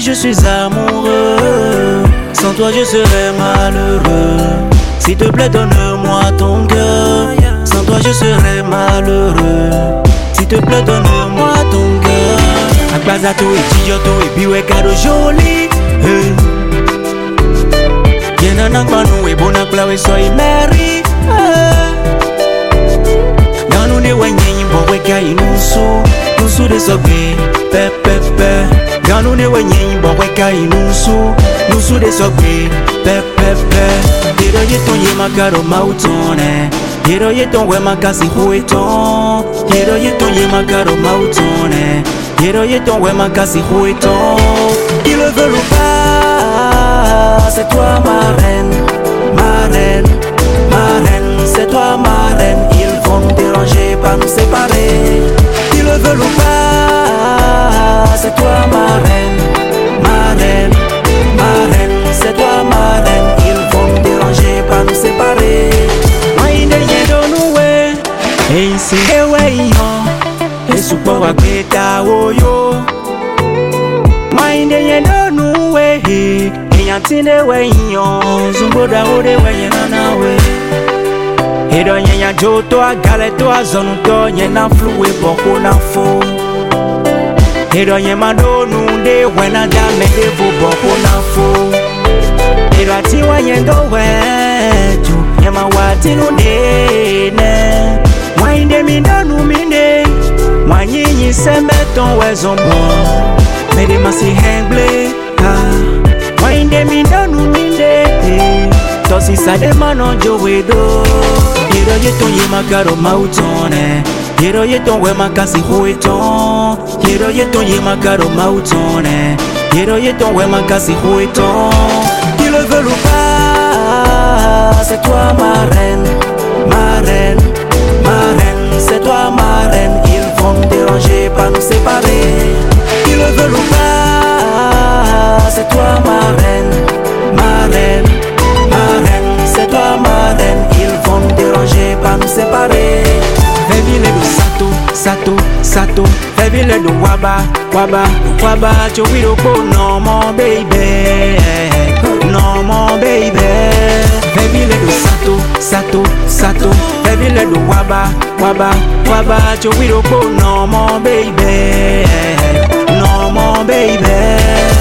je suis amoureux. Sans toi je serais malheureux. S'il te plaît donne-moi ton cœur. Sans toi je serais malheureux. S'il te plaît donne-moi ton cœur. Akbazato et Tijoto et Biwe cadeau joli. Yena nakmanu e bona klawe soy Mary. Ganu ne wenyi mbowe kai nusu de sobe pepepe. Ganu ne wenyi mbowe kai nusu de sobe pepepe. Yero yeton ye makaro mautone. Yero yeton we makasi hueton. Yero yeton ye makaro mautone. Yero yeton we makasi hueton. Ils le veulent ou pas, c'est toi ma reine, ma reine, ma reine, c'est toi ma reine. Ils vont me déranger, pas nous séparer. Ils le veulent ou pas, c'est toi ma reine, ma reine, ma reine, c'est toi ma reine. Ils vont me déranger, pas nous séparer. Maïne yedonoué, et ici ewe yon, et soupo wakweta oyo. Maïne yedonoué, et yantine we yon, zumboda ode we yenanawe. Edo nyenya joto a galeto a zonuto nyena fluwe boko na fo. Edo nyema donu de wena dame de vo boko na fo. Edo atiwa yendo wetu nyema watinu de ne. Mwinde mindonu minde mwanyinyi sembeton wezombo. Mede masi hengle ha. Mwinde mindonu minde tosi sade mano jowedo. Yero yeton ye makaro mautone. Yero yeton we makasi hueton. Yero yeton ye makaro mautone. Yero yeton we makasi hueton. Qu'ils le veulent ou pas, c'est toi ma reine, ma reine, ma reine, c'est toi ma reine. Ils vont me déranger, pas nous séparer. Qu'ils le veulent ou pas, c'est toi ma reine, ma reine, ma reine, c'est toi ma reine. Ils vont me déranger, pas nous séparer. Fais-le de sato, sato, sato. Fais-le de waba, waba, waba. Chowiro ko no mon baby, no mon baby. Fais-le de sato, sato, sato. Fais-le de waba, waba, waba. Chowiro ko no mon baby, no mon baby.